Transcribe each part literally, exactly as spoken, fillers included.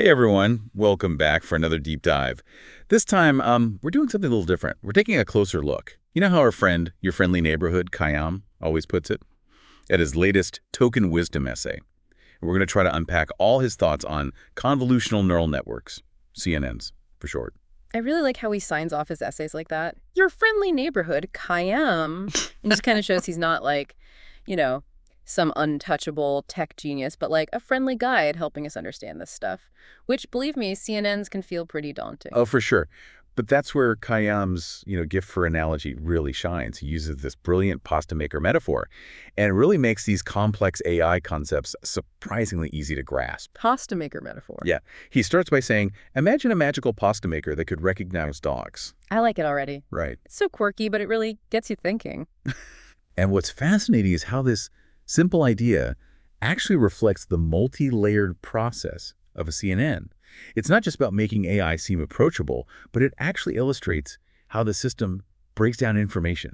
Hey everyone, welcome back for another deep dive. This time, um, we're doing something a little different. We're taking a closer look. You know how our friend, your friendly neighborhood, Khayyam, always puts it? At his latest Token Wisdom essay. We're going to try to unpack all his thoughts on convolutional neural networks, C N Ns for short. I really like how he signs off his essays like that. Your friendly neighborhood, Khayyam. It just kind of shows he's not like, you know, some untouchable tech genius, but like a friendly guide helping us understand this stuff. Which, believe me, C N Ns can feel pretty daunting. Oh, for sure. But that's where Khayyam's, you know, gift for analogy really shines. He uses this brilliant pasta maker metaphor, and it really makes these complex A I concepts surprisingly easy to grasp. Pasta maker metaphor. Yeah. He starts by saying, imagine a magical pasta maker that could recognize dogs. I like it already. Right. It's so quirky, but it really gets you thinking. And what's fascinating is how this simple idea actually reflects the multi-layered process of a C N N. It's not just about making A I seem approachable, but it actually illustrates how the system breaks down information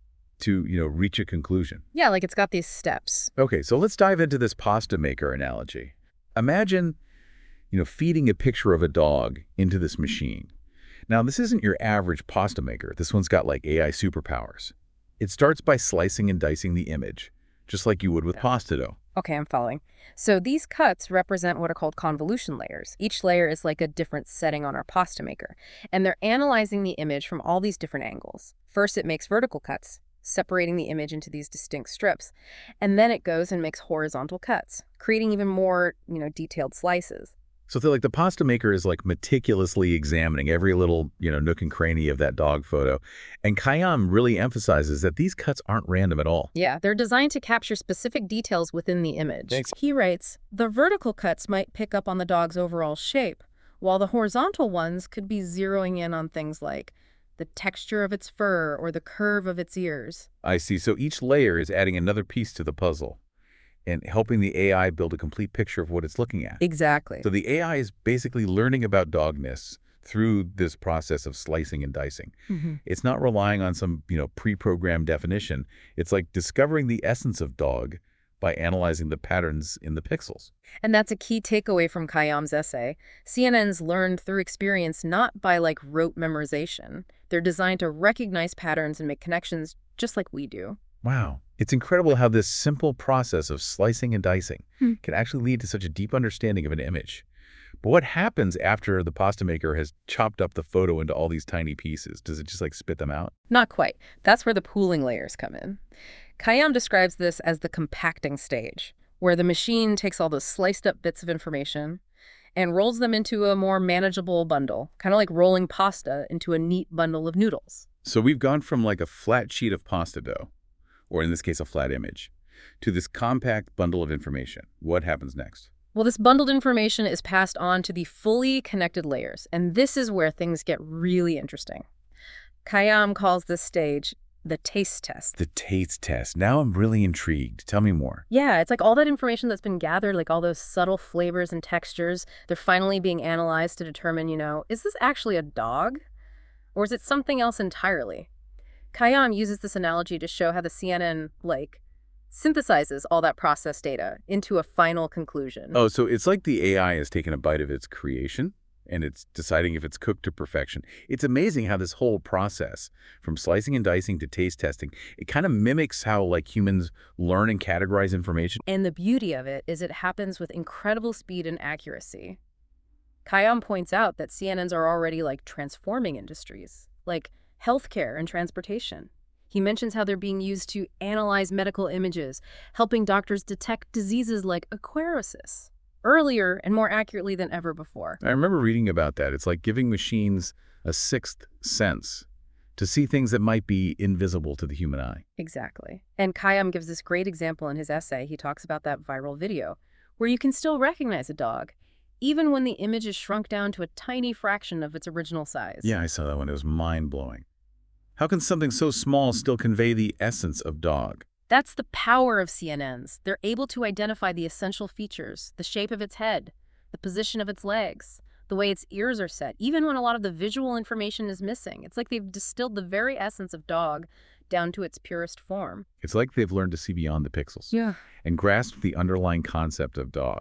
to, you know, reach a conclusion. Yeah, like it's got these steps. Okay, so let's dive into this pasta maker analogy. Imagine, you know, feeding a picture of a dog into this machine. Now, this isn't your average pasta maker. This one's got like A I superpowers. It starts by slicing and dicing the image, just like you would with pasta dough. Okay, I'm following. So these cuts represent what are called convolution layers. Each layer is like a different setting on our pasta maker, and they're analyzing the image from all these different angles. First, it makes vertical cuts, separating the image into these distinct strips, and then it goes and makes horizontal cuts, creating even more, you know, detailed slices. So they're like the pasta maker is like meticulously examining every little, you know, nook and cranny of that dog photo. And Khayyam really emphasizes that these cuts aren't random at all. Yeah, they're designed to capture specific details within the image. Thanks. He writes, the vertical cuts might pick up on the dog's overall shape, while the horizontal ones could be zeroing in on things like the texture of its fur or the curve of its ears. I see. So each layer is adding another piece to the puzzle and helping the A I build a complete picture of what it's looking at. Exactly. So the A I is basically learning about dogness through this process of slicing and dicing. Mm-hmm. It's not relying on some, you know, pre-programmed definition. It's like discovering the essence of dog by analyzing the patterns in the pixels. And that's a key takeaway from Khayyam's essay. C N Ns learned through experience, not by like rote memorization. They're designed to recognize patterns and make connections just like we do. Wow. It's incredible how this simple process of slicing and dicing Hmm. can actually lead to such a deep understanding of an image. But what happens after the pasta maker has chopped up the photo into all these tiny pieces? Does it just like spit them out? Not quite. That's where the pooling layers come in. Khayyam describes this as the compacting stage, where the machine takes all those sliced up bits of information and rolls them into a more manageable bundle, kind of like rolling pasta into a neat bundle of noodles. So we've gone from like a flat sheet of pasta dough, or in this case, a flat image, to this compact bundle of information. What happens next? Well, this bundled information is passed on to the fully connected layers, and this is where things get really interesting. Khayyam calls this stage the taste test. The taste test. Now I'm really intrigued. Tell me more. Yeah, it's like all that information that's been gathered, like all those subtle flavors and textures, they're finally being analyzed to determine, you know, is this actually a dog? Or is it something else entirely? Khayyam uses this analogy to show how the C N N, like, synthesizes all that processed data into a final conclusion. Oh, so it's like the A I has taken a bite of its creation and it's deciding if it's cooked to perfection. It's amazing how this whole process, from slicing and dicing to taste testing, it kind of mimics how like humans learn and categorize information. And the beauty of it is it happens with incredible speed and accuracy. Khayyam points out that C N Ns are already like transforming industries, like healthcare and transportation. He mentions how they're being used to analyze medical images, helping doctors detect diseases like aquarosis earlier and more accurately than ever before. I remember reading about that. It's like giving machines a sixth sense to see things that might be invisible to the human eye. Exactly. And Khayyam gives this great example in his essay. He talks about that viral video where you can still recognize a dog, even when the image is shrunk down to a tiny fraction of its original size. Yeah, I saw that one. It was mind-blowing. How can something so small still convey the essence of dog? That's the power of C N Ns. They're able to identify the essential features, the shape of its head, the position of its legs, the way its ears are set, even when a lot of the visual information is missing. It's like they've distilled the very essence of dog down to its purest form. It's like they've learned to see beyond the pixels Yeah. and grasp the underlying concept of dog.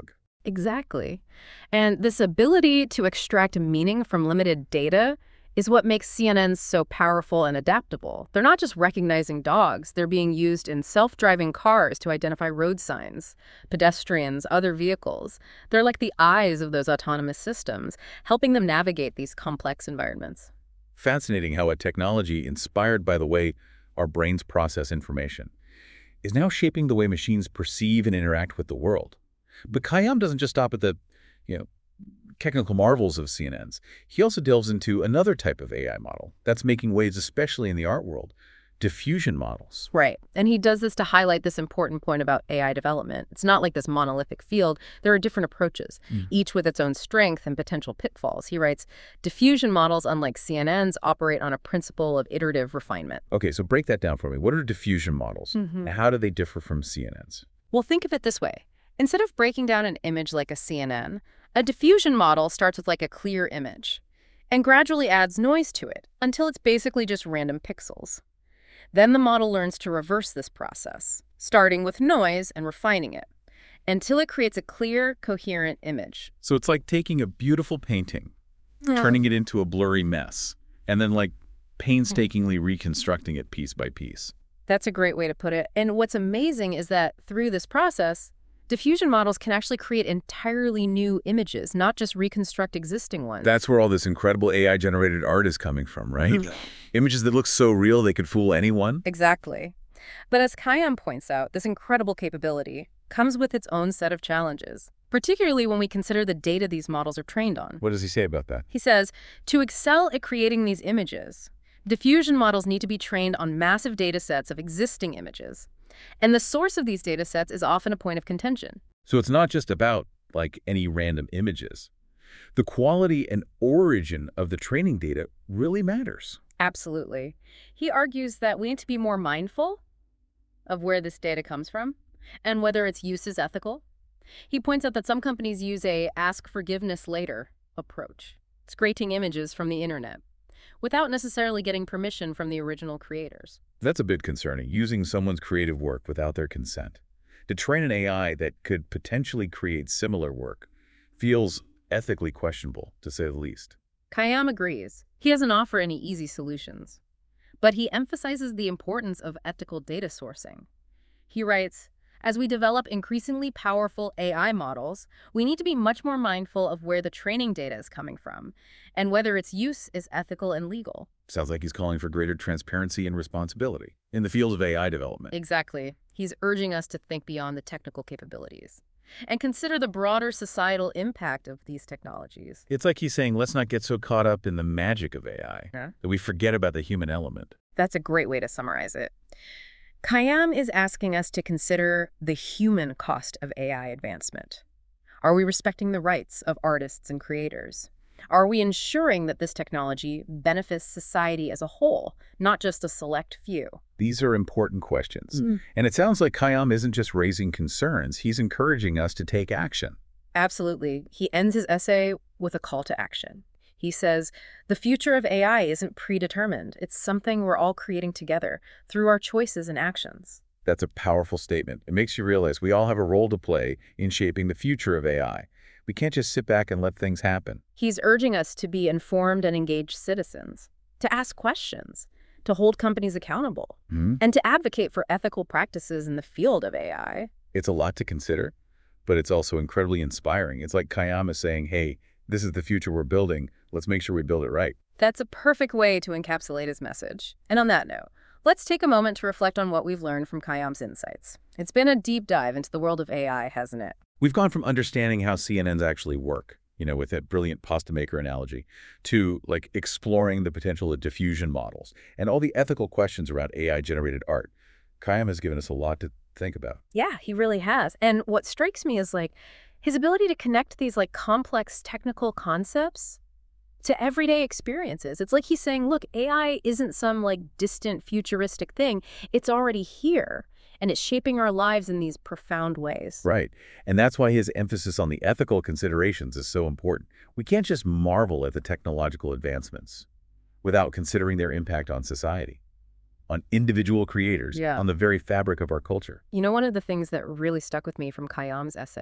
Exactly. And this ability to extract meaning from limited data is what makes C N Ns so powerful and adaptable. They're not just recognizing dogs, they're being used in self-driving cars to identify road signs, pedestrians, other vehicles. They're like the eyes of those autonomous systems, helping them navigate these complex environments. Fascinating how a technology inspired by the way our brains process information is now shaping the way machines perceive and interact with the world. But Khayyam doesn't just stop at the, you know, technical marvels of C N Ns. He also delves into another type of A I model that's making waves, especially in the art world, diffusion models. Right. And he does this to highlight this important point about A I development. It's not like this monolithic field. There are different approaches, Mm. each with its own strength and potential pitfalls. He writes, diffusion models, unlike C N Ns, operate on a principle of iterative refinement. Okay, so break that down for me. What are diffusion models? Mhm. And how do they differ from C N Ns? Well, think of it this way. Instead of breaking down an image like a C N N, a diffusion model starts with like a clear image and gradually adds noise to it until it's basically just random pixels. Then the model learns to reverse this process, starting with noise and refining it, until it creates a clear, coherent image. So it's like taking a beautiful painting, turning it into a blurry mess, and then like painstakingly reconstructing it piece by piece. That's a great way to put it. And what's amazing is that through this process, diffusion models can actually create entirely new images, not just reconstruct existing ones. That's where all this incredible A I-generated art is coming from, right? Mhm. Images that look so real they could fool anyone. Exactly. But as Khayyam points out, this incredible capability comes with its own set of challenges, particularly when we consider the data these models are trained on. What does he say about that? He says, to excel at creating these images, diffusion models need to be trained on massive data sets of existing images. And the source of these data sets is often a point of contention. So it's not just about, like, any random images. The quality and origin of the training data really matters. Absolutely. He argues that we need to be more mindful of where this data comes from and whether its use is ethical. He points out that some companies use a ask forgiveness later approach, scraping images from the internet, without necessarily getting permission from the original creators. That's a bit concerning, using someone's creative work without their consent. To train an A I that could potentially create similar work feels ethically questionable, to say the least. Khayyam agrees. He doesn't offer any easy solutions, but he emphasizes the importance of ethical data sourcing. He writes, as we develop increasingly powerful A I models, we need to be much more mindful of where the training data is coming from and whether its use is ethical and legal. Sounds like he's calling for greater transparency and responsibility in the field of A I development. Exactly. He's urging us to think beyond the technical capabilities and consider the broader societal impact of these technologies. It's like he's saying, let's not get so caught up in the magic of A I Yeah. that we forget about the human element. That's a great way to summarize it. Khayyam is asking us to consider the human cost of A I advancement. Are we respecting the rights of artists and creators? Are we ensuring that this technology benefits society as a whole, not just a select few? These are important questions. Mm. And it sounds like Khayyam isn't just raising concerns, he's encouraging us to take action. Absolutely. He ends his essay with a call to action. He says, the future of A I isn't predetermined. It's something we're all creating together through our choices and actions. That's a powerful statement. It makes you realize we all have a role to play in shaping the future of A I. We can't just sit back and let things happen. He's urging us to be informed and engaged citizens, to ask questions, to hold companies accountable, Hmm? and to advocate for ethical practices in the field of A I. It's a lot to consider, but it's also incredibly inspiring. It's like Khayyam is saying, hey, this is the future we're building. Let's make sure we build it right. That's a perfect way to encapsulate his message. And on that note, let's take a moment to reflect on what we've learned from Khayyam's insights. It's been a deep dive into the world of A I, hasn't it? We've gone from understanding how C N Ns actually work, you know, with that brilliant pasta maker analogy, to like exploring the potential of diffusion models and all the ethical questions around A I-generated art. Khayyam has given us a lot to think about. Yeah, he really has. And what strikes me is like his ability to connect these like complex technical concepts to everyday experiences. It's like he's saying, look, A I isn't some like distant futuristic thing. It's already here, and it's shaping our lives in these profound ways. Right. And that's why his emphasis on the ethical considerations is so important. We can't just marvel at the technological advancements without considering their impact on society, on individual creators, Yeah. on the very fabric of our culture. You know, one of the things that really stuck with me from Khayyam's essay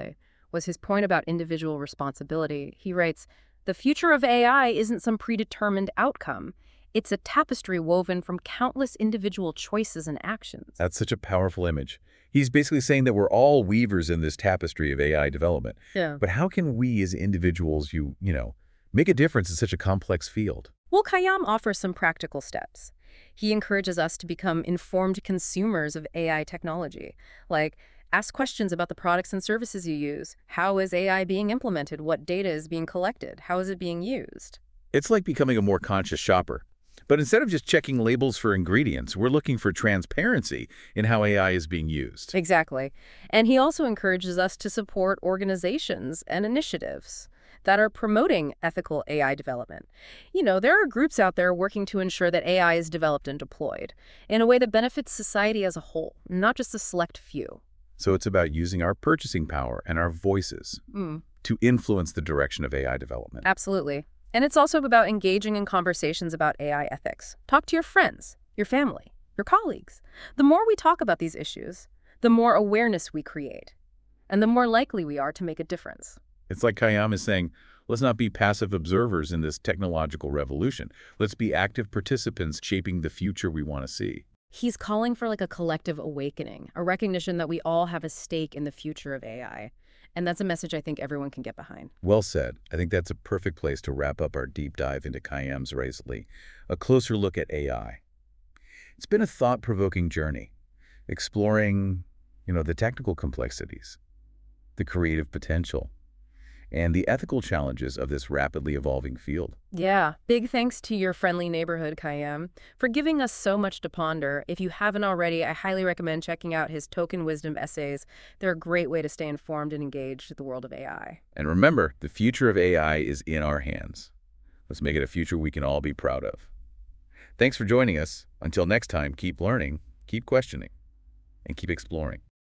was his point about individual responsibility. He writes, "The future of A I isn't some predetermined outcome. It's a tapestry woven from countless individual choices and actions." That's such a powerful image. He's basically saying that we're all weavers in this tapestry of A I development. Yeah. But how can we as individuals, you, you know, make a difference in such a complex field? Well, Khayyam offers some practical steps. He encourages us to become informed consumers of A I technology, like ask questions about the products and services you use. How is A I being implemented? What data is being collected? How is it being used? It's like becoming a more conscious shopper. But instead of just checking labels for ingredients, we're looking for transparency in how A I is being used. Exactly. And he also encourages us to support organizations and initiatives that are promoting ethical A I development. You know, there are groups out there working to ensure that A I is developed and deployed in a way that benefits society as a whole, not just a select few. So it's about using our purchasing power and our voices Mm, to influence the direction of A I development. absolutely. And it's also about engaging in conversations about A I ethics. Talk to your friends, your family, your colleagues. The more we talk about these issues, the more awareness we create, and the more likely we are to make a difference. It's like Khayyam is saying, let's not be passive observers in this technological revolution. Let's be active participants shaping the future we want to see. He's calling for like a collective awakening, a recognition that we all have a stake in the future of A I. And that's a message I think everyone can get behind. Well said. I think that's a perfect place to wrap up our deep dive into Khayyam's Razali, a closer look at A I. It's been a thought-provoking journey, exploring, you know, the technical complexities, the creative potential, and the ethical challenges of this rapidly evolving field. Yeah, big thanks to your friendly neighborhood, Khayyam, for giving us so much to ponder. If you haven't already, I highly recommend checking out his Token Wisdom essays. They're a great way to stay informed and engaged with the world of A I. And remember, the future of A I is in our hands. Let's make it a future we can all be proud of. Thanks for joining us. Until next time, keep learning, keep questioning, and keep exploring.